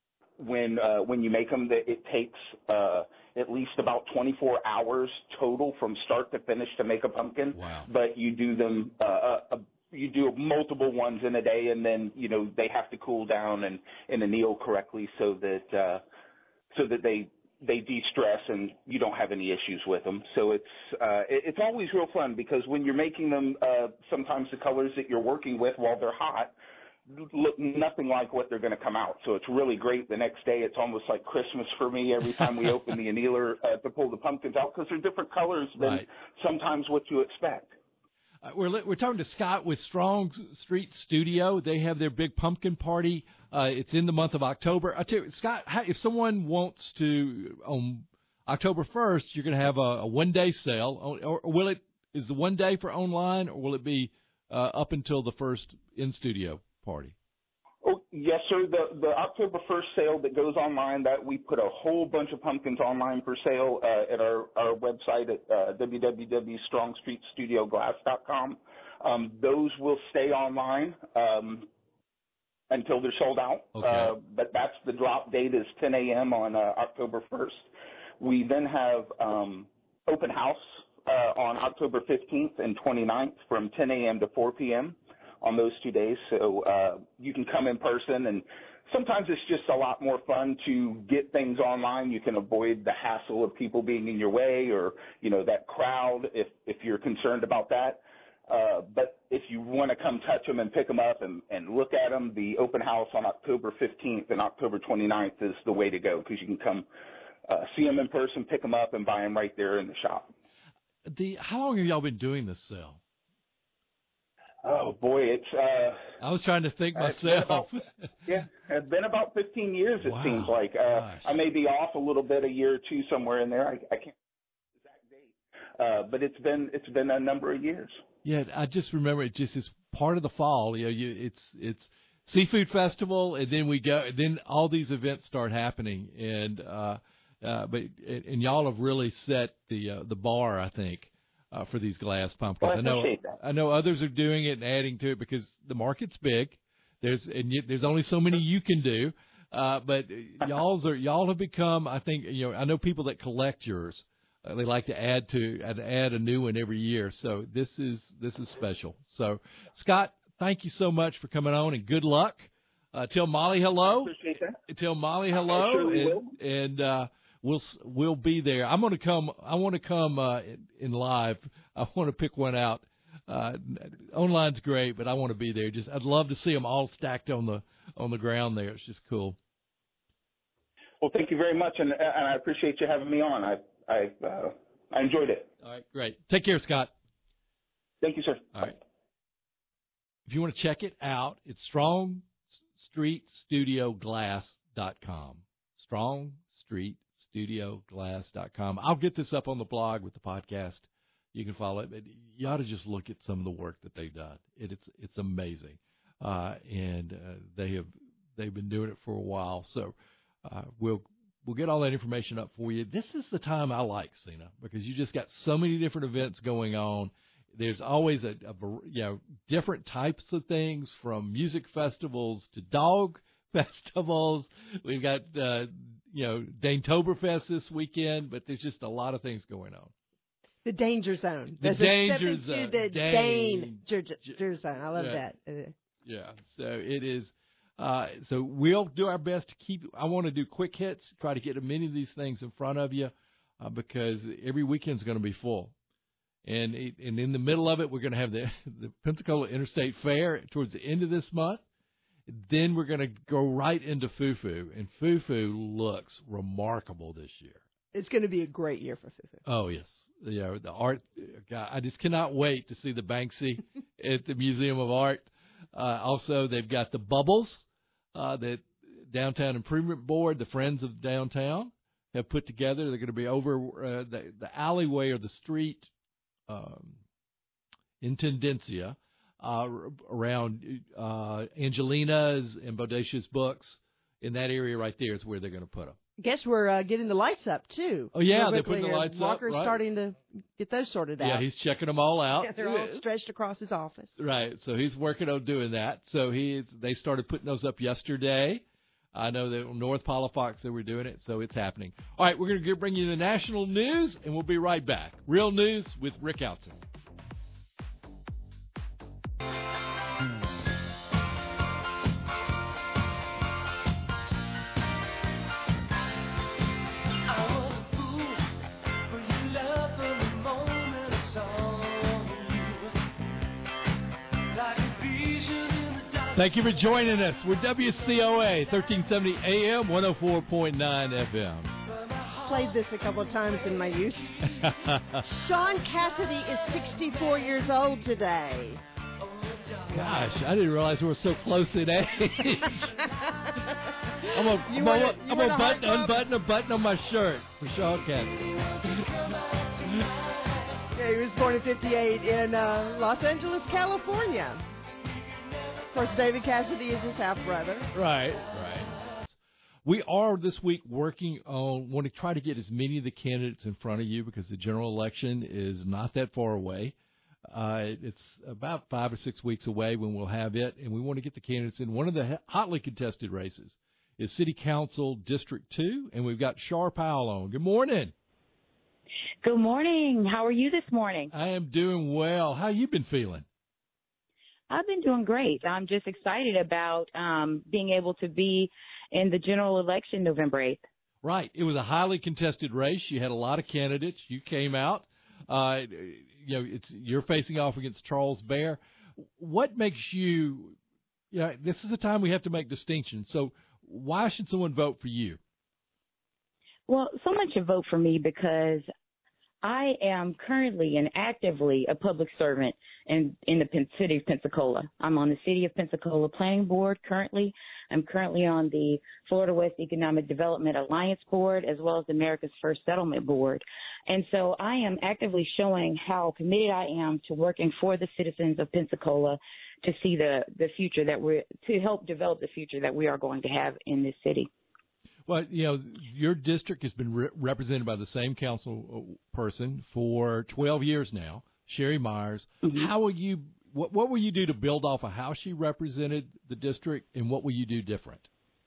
when uh, when you make them, it takes uh, at least about twenty-four hours total from start to finish to make a pumpkin.
Wow. But
you do them uh, a you do multiple ones in a day, and then, you know, they have to cool down and, and anneal correctly so that, uh, so that they, they de-stress and you don't have any issues with them. So it's, uh, it, it's always real fun, because when you're making them, uh, sometimes the colors that you're working with while they're hot look nothing like what they're going to come out. So it's really great. The next day, it's almost like Christmas for me every time we open the annealer uh, to pull the pumpkins out, because they're different colors than
right.
sometimes what you expect.
Uh, we're we're talking to Scott with Strong Street Studio. They have their big pumpkin party. Uh, it's in the month of October. I tell you, Scott, how, if someone wants to on October first, you're going to have a, a one day sale. Or, or will it is the one day for online, or will it be uh, up until the first in studio party?
Oh, yes, sir. The the October first sale that goes online, that we put a whole bunch of pumpkins online for sale uh, at our, our website at uh, w w w dot strong street studio glass dot com. Um, those will stay online um, until they're sold out.
Okay.
Uh, but that's the drop date is ten a m on uh, October first. We then have um, open house uh, on October fifteenth and twenty-ninth from ten a m to four p m on those two days. So uh, you can come in person, and sometimes it's just a lot more fun to get things online. You can avoid the hassle of people being in your way, or, you know, that crowd if, if you're concerned about that. Uh, but if you want to come touch them and pick them up and, and look at them, the open house on October fifteenth and October twenty-ninth is the way to go, because you can come uh, see them in person, pick them up, and buy them right there in the shop.
The how long have y'all been doing this sale?
Oh boy, it's. Uh,
I was trying to think
it's been
myself.
about, yeah, it's been about fifteen years. It
Wow,
seems like. Uh,
gosh.
I may be off a little bit, a year or two somewhere in there. I, I can't exact date, uh, but it's been it's been a number of years.
Yeah, I just remember it just is part of the fall. You know, you it's it's seafood festival, and then we go, then all these events start happening, and uh, uh, but and y'all have really set the uh, the bar, I think, uh, for these glass pumpkins.
Well, I
know
appreciate that.
I know others are doing it and adding to it because the market's big. There's and you, there's only so many you can do, uh, but y'all's are y'all have become. I think you know I know people that collect yours. Uh, they like to add to add, add a new one every year. So this is this is special. So Scott, thank you so much for coming on and good luck. Uh, tell Molly hello.
I appreciate that.
Tell Molly hello,
I surely
and,
will.
and uh, we'll we'll be there. I'm going to come. I want to come uh, in, in live. I want to pick one out. Uh, online's great, but I want to be there. Just I'd love to see them all stacked on the on the ground there. It's just cool.
Well, thank you very much, and, and I appreciate you having me on. I I uh, I enjoyed it.
All right, great. Take care, Scott.
Thank you, sir.
All right. If you want to check it out, it's strong street studio glass dot com. strong street studio glass dot com. I'll get this up on the blog with the podcast. You can follow it. But you ought to just look at some of the work that they've done. It, it's it's amazing, uh, and uh, they have they've been doing it for a while. So uh, we'll we'll get all that information up for you. This is the time I like, Cena, because you just got so many different events going on. There's always a, a you know different types of things, from music festivals to dog festivals. We've got uh, you know Danetoberfest this weekend, but there's just a lot of things going on.
The danger zone.
The
There's
danger
a step
zone.
into the
Dane-
danger, danger zone. I love
Yeah.
that. Uh,
Yeah, so it is. Uh, so we'll do our best to keep. I want to do quick hits, try to get as many of these things in front of you, uh, because every weekend's going to be full. And it, and in the middle of it, we're going to have the the Pensacola Interstate Fair towards the end of this month. Then we're going to go right into Fufu, and Fufu looks remarkable this year.
it's going to be a great year for Fufu.
Oh yes, yeah. The art, God, I just cannot wait to see the Banksy at the Museum of Art. Uh, also, they've got the bubbles uh, that Downtown Improvement Board, the Friends of Downtown, have put together. They're going to be over uh, the, the alleyway or the street um, Intendencia uh, around uh, Angelina's and Bodacious Books. In that area right there is where they're going to put them.
I guess we're uh, getting the lights up, too.
Oh, yeah,
Real
they're
quickly
putting the
here.
lights up,
Walker's
right.
starting to get those sorted out.
Yeah, he's checking them all out.
Yeah, they're all stretched across his office.
Right, so he's working on doing that. So he they started putting those up yesterday. I know that on North Palafox they were doing it, so it's happening. All right, we're going to bring you the national news, and we'll be right back. Real news with Rick Outzen. Thank you for joining us. We're W C O A, thirteen seventy A M, one oh four point nine F M.
Played this a couple of times in my youth. Sean Cassidy is sixty-four years old today.
Gosh, I didn't realize we were so close in age. I'm going
You
to
wanna- you
I'm
want
a
a
button,
heart
unbutton a button on my shirt for Sean Cassidy.
Yeah, he was born in fifty-eight in uh, Los Angeles, California. Of course, David Cassidy is his half-brother.
Right, right. We are this week working on, want to try to get as many of the candidates in front of you because the general election is not that far away. Uh, it's about five or six weeks away when we'll have it, and we want to get the candidates in. One of the hotly contested races is City Council District two, and we've got Shar Powell on. Good morning.
Good morning. How are you this morning?
I am doing well. How you been feeling?
I've been doing great. I'm just excited about um, being able to be in the general election November eighth.
Right. It was a highly contested race. You had a lot of candidates. You came out. Uh, you know, it's you're facing off against Charles Bear. What makes you? Yeah, you know, this is a time we have to make distinctions. So, why should someone vote for you?
Well, someone should vote for me because I am currently and actively a public servant in, in the Pen- city of Pensacola. I'm on the City of Pensacola Planning Board currently. I'm currently on the Florida West Economic Development Alliance Board, as well as the America's First Settlement Board. And so I am actively showing how committed I am to working for the citizens of Pensacola to see the, the future that we're, to help develop the future that we are going to have in this city.
Well, you know, your district has been re- represented by the same council person for twelve years now, Sherry Myers.
Mm-hmm.
How will you, what, what will you do to build off of how she represented the district, and what will you do different?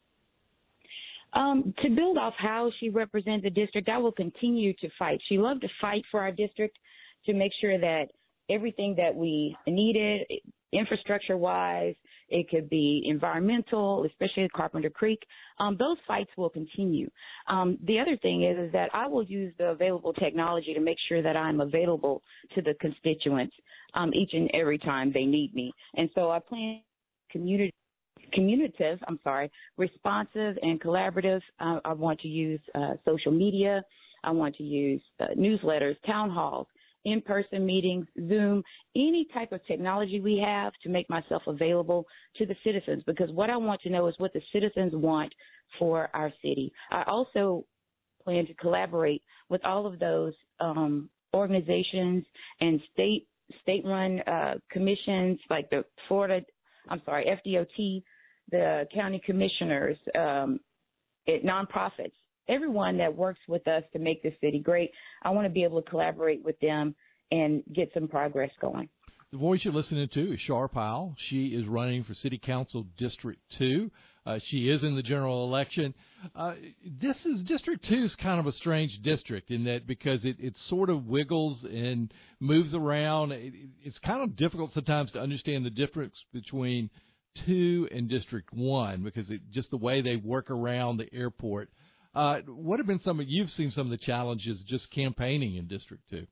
Um, to build off how she represents the district, I will continue to fight. She loved to fight for our district to make sure that everything that we needed, infrastructure-wise, it could be environmental, especially at Carpenter Creek. Um, those fights will continue. Um, the other thing is, is that I will use the available technology to make sure that I'm available to the constituents um, each and every time they need me. And so I plan community, communicative, I'm sorry, responsive and collaborative. Uh, I want to use uh, social media. I want to use uh, newsletters, town halls, in-person meetings, Zoom, any type of technology we have to make myself available to the citizens, because what I want to know is what the citizens want for our city. I also plan to collaborate with all of those um, organizations and state state-run uh, commissions like the Florida, I'm sorry, F D O T, the county commissioners, um, it, nonprofits. Everyone that works with us to make this city great, I want to be able to collaborate with them and get some progress going.
The voice you're listening to is Shar Powell. She is running for City Council District two. Uh, she is in the general election. Uh, this is District two is kind of a strange district in that because it, it sort of wiggles and moves around. It, it's kind of difficult sometimes to understand the difference between two and District one because it, just the way they work around the airport. Uh, what have been some of, you've seen some of the challenges just campaigning in District two?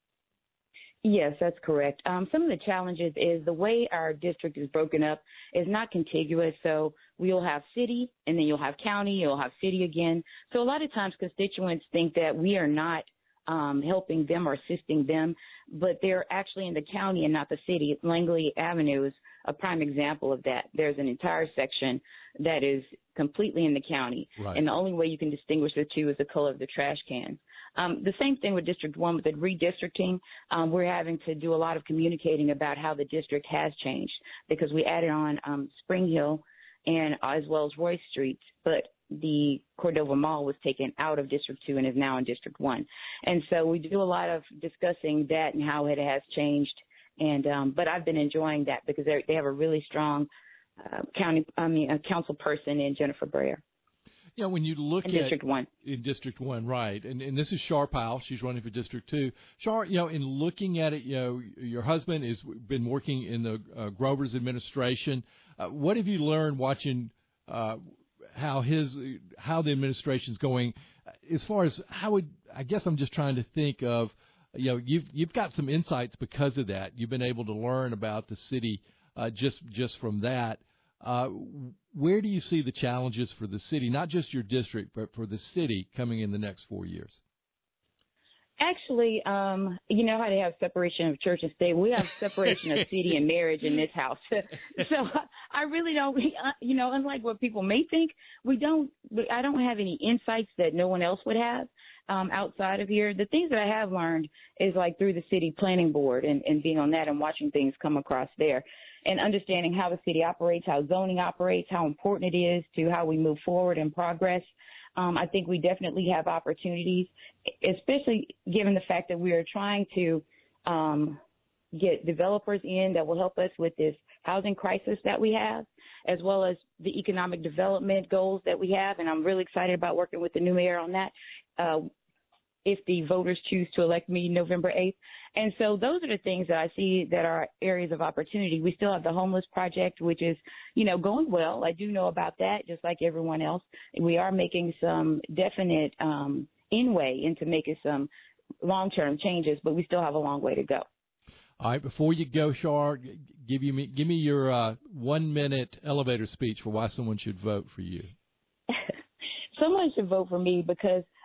Yes, that's correct. Um, some of the challenges is the way our district is broken up is not contiguous. So we'll have city and then you'll have county, you'll have city again. So a lot of times constituents think that we are not um, helping them or assisting them, but they're actually in the county and not the city. Langley Avenue is a prime example of that. There's an entire section that is completely in the county.
Right.
And the only way you can distinguish the two is the color of the trash cans. Um, the same thing with District one with the redistricting. Um, we're having to do a lot of communicating about how the district has changed because we added on um, Spring Hill and uh, as well as Royce Street, but the Cordova Mall was taken out of District two and is now in District one. And so we do a lot of discussing that and how it has changed. And um, but I've been enjoying that because they have a really strong uh, county, I mean, a council person in Jennifer Breyer.
Yeah, when you look
in
at
District one.
In District one, right. And and this is Shar Powell. She's running for District two. Shar, you know, in looking at it, you know, your husband has been working in the uh, Grover's administration. Uh, what have you learned watching uh, how his how the administration's going? As far as how would I guess I'm just trying to think of, you know, you've you've got some insights because of that. You've been able to learn about the city uh, just just from that. Uh, where do you see the challenges for the city, not just your district, but for the city coming in the next four years?
Actually, um, you know how they have separation of church and state. We have separation of city and marriage in this house. So I really don't, you know, unlike what people may think, we don't, I don't have any insights that no one else would have um, outside of here. The things that I have learned is like through the city planning board and, and being on that and watching things come across there and understanding how the city operates, how zoning operates, how important it is to how we move forward and progress. Um, I think we definitely have opportunities, especially given the fact that we are trying to um, get developers in that will help us with this housing crisis that we have, as well as the economic development goals that we have. And I'm really excited about working with the new mayor on that uh, if the voters choose to elect me November eighth. And so those are the things that I see that are areas of opportunity. We still have the homeless project, which is, you know, going well. I do know about that, just like everyone else. We are making some definite um, inway into making some long-term changes, but we still have a long way to go.
All right, before you go, Shar, give me give me your uh, one-minute elevator speech for why someone should vote for you.
Someone should vote for me because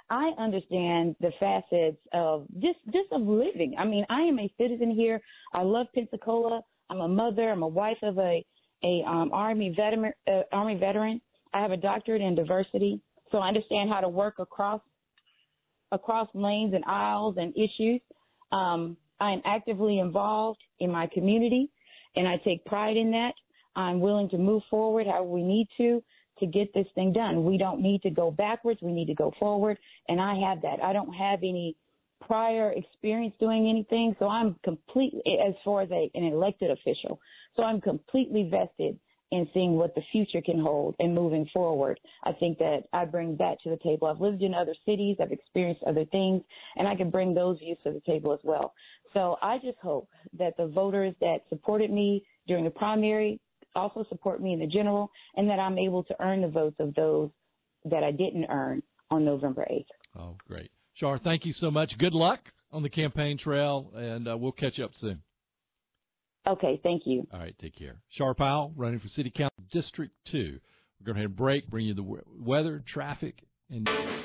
I understand the facets of just, just of living. I mean, I am a citizen here. I love Pensacola. I'm a mother. I'm a wife of a, a um, Army veteran, uh, Army veteran. I have a doctorate in diversity, so I understand how to work across, across lanes and aisles and issues. Um, I am actively involved in my community, and I take pride in that. I'm willing to move forward however we need to to get this thing done. We don't need to go backwards. We need to go forward, and I have that. I don't have any prior experience doing anything, so I'm completely, as far as a, an elected official, so I'm completely vested in seeing what the future can hold and moving forward. I think that I bring that to the table. I've lived in other cities. I've experienced other things, and I can bring those views to the table as well. So I just hope that the voters that supported me during the primary also support me in the general, and that I'm able to earn the votes of those that I didn't earn on November eighth.
Oh, great. Shar, thank you so much. Good luck on the campaign trail, and uh, we'll catch up soon.
Okay, thank you.
All right, take care. Shar Powell, running for City Council District two. We're going to have a break, bring you the weather, traffic, and...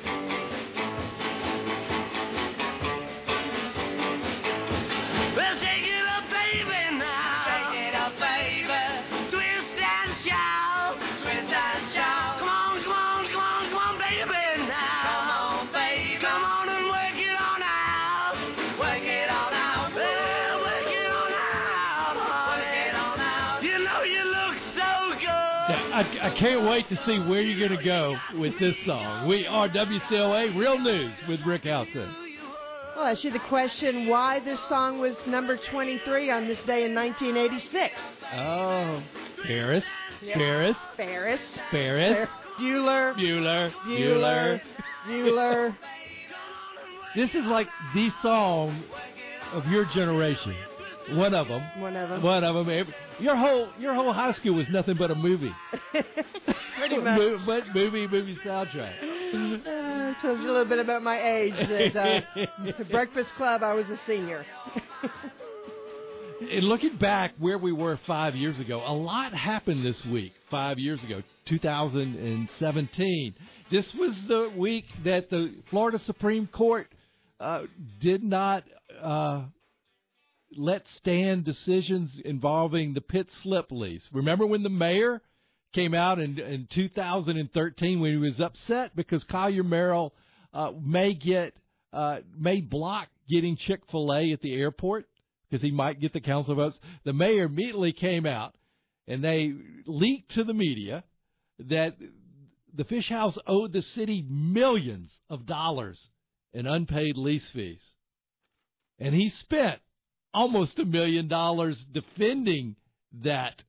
Well, shake it up, baby, now. Shake it up, baby. Twist and shout. Twist and shout. Come on, come on, come on, come on, baby, now. Come on, baby. Come on and work it on out. Work it on out. Well, work it on out. Work it on out. You know you look so good.
Yeah, I, I can't wait to see where you're going to go with this song. We are W C L A Real News with Rick Houghton.
Well, I ask you the question why this song was number twenty-three on this day in nineteen eighty-six.
Oh, Ferris,
Yep.
Ferris,
Ferris.
Ferris,
Bueller.
Bueller,
Bueller. Bueller.
This is like the song of your generation. One of them.
One of them.
One of them. Your whole your whole high school was nothing but a movie.
Pretty much.
Mo- but movie, movie soundtrack.
Uh, tells you a little bit about my age. That uh, Breakfast Club, I was a senior.
And looking back where we were five years ago, a lot happened this week, five years ago, two thousand seventeen. This was the week that the Florida Supreme Court uh, did not uh, let stand decisions involving the pit slip lease. Remember when the mayor came out in, in two thousand thirteen when he was upset because Collier Merrill uh, may get uh, may block getting Chick-fil-A at the airport because he might get the council votes. The mayor immediately came out and they leaked to the media that the Fish House owed the city millions of dollars in unpaid lease fees. And he spent almost a million dollars defending that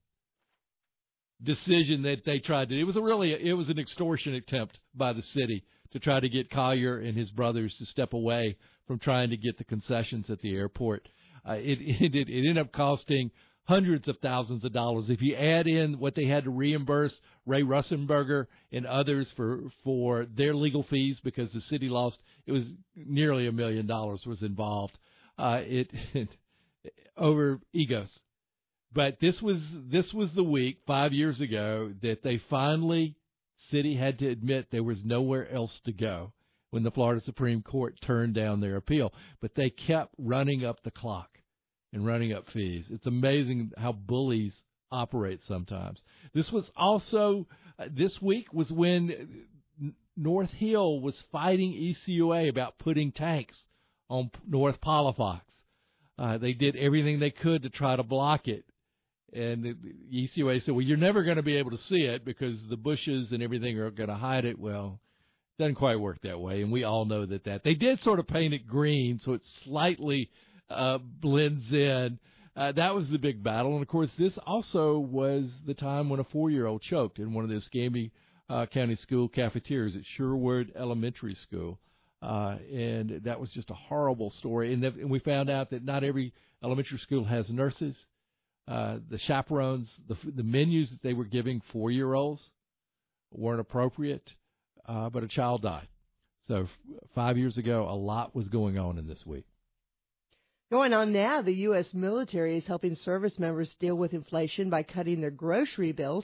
decision that they tried to do. It was a really, it was an extortion attempt by the city to try to get Collier and his brothers to step away from trying to get the concessions at the airport. Uh, it, it, it ended up costing hundreds of thousands of dollars. If you add in what they had to reimburse Ray Russenberger and others for, for their legal fees because the city lost, it was nearly a million dollars was involved. Uh, it, it over egos. But this was this was the week five years ago that they finally, city had to admit there was nowhere else to go when the Florida Supreme Court turned down their appeal. But they kept running up the clock and running up fees. It's amazing how bullies operate sometimes. This was also, uh, this week was when North Hill was fighting E C U A about putting tanks on North Palafox. Uh, they did everything they could to try to block it. And the E C U A said, well, you're never going to be able to see it because the bushes and everything are going to hide it. Well, it doesn't quite work that way, and we all know that. that. They did sort of paint it green, so it slightly uh, blends in. Uh, that was the big battle. And, of course, this also was the time when a four-year-old choked in one of the Escambia uh, County School cafeterias at Sherwood Elementary School. Uh, and that was just a horrible story. And, that, and we found out that not every elementary school has nurses. Uh, the chaperones, the, the menus that they were giving four-year-olds weren't appropriate, uh, but a child died. So f- five years ago, a lot was going on in this week.
Going on now, the U S military is helping service members deal with inflation by cutting their grocery bills.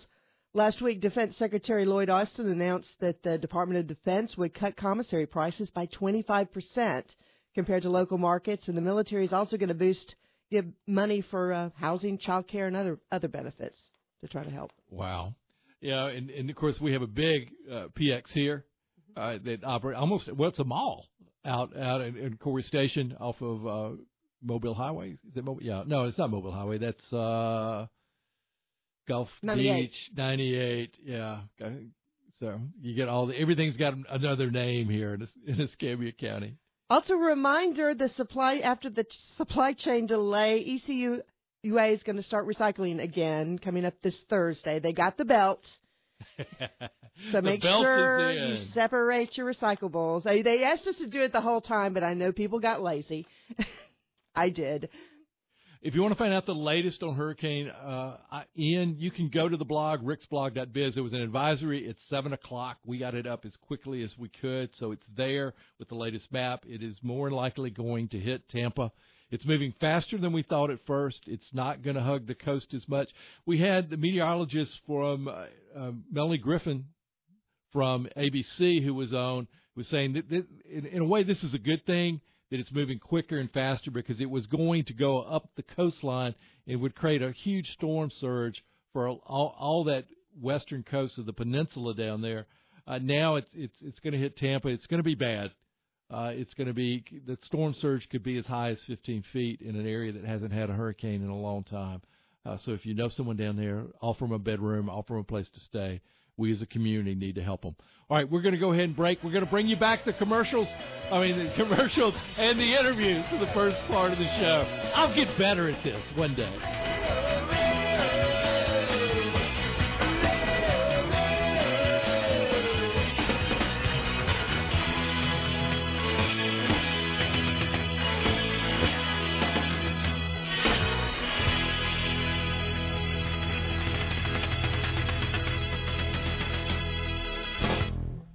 Last week, Defense Secretary Lloyd Austin announced that the Department of Defense would cut commissary prices by twenty-five percent compared to local markets, and the military is also going to boost give money for uh, housing, child care, and other other benefits to try to help.
Wow. Yeah, and, and of course, we have a big uh, P X here uh, that operate almost, well, it's a mall out out in, in Corey Station off of uh, Mobile Highway. Is it Mobile? Yeah, no, it's not Mobile Highway. That's uh, Gulf
ninety-eight.
Beach, ninety-eight. Yeah. So you get all the, everything's got another name here in, in Escambia County.
Also, a reminder: the supply after the supply chain delay, E C U U A is going to start recycling again coming up this Thursday. They got the belt. So
The
make
belt
sure
is
you
in.
separate your recyclables. They, they asked us to do it the whole time, but I know people got lazy. I did.
If you want to find out the latest on Hurricane uh, Ian, you can go to the blog, riks blog dot biz. It was an advisory. It's seven o'clock. We got it up as quickly as we could, so it's there with the latest map. It is more likely going to hit Tampa. It's moving faster than we thought at first. It's not going to hug the coast as much. We had the meteorologist from uh, uh, Melanie Griffin from A B C who was on, was saying that, that in, in a way this is a good thing, that it's moving quicker and faster because it was going to go up the coastline and would create a huge storm surge for all, all that western coast of the peninsula down there. Uh, now it's it's it's going to hit Tampa. It's going to be bad. Uh, it's going to be the storm surge could be as high as fifteen feet in an area that hasn't had a hurricane in a long time. Uh, so if you know someone down there, offer them a bedroom, offer them a place to stay. We as a community need to help them. All right, we're going to go ahead and break. We're going to bring you back the commercials, I mean the commercials and the interviews for the first part of the show. I'll get better at this one day.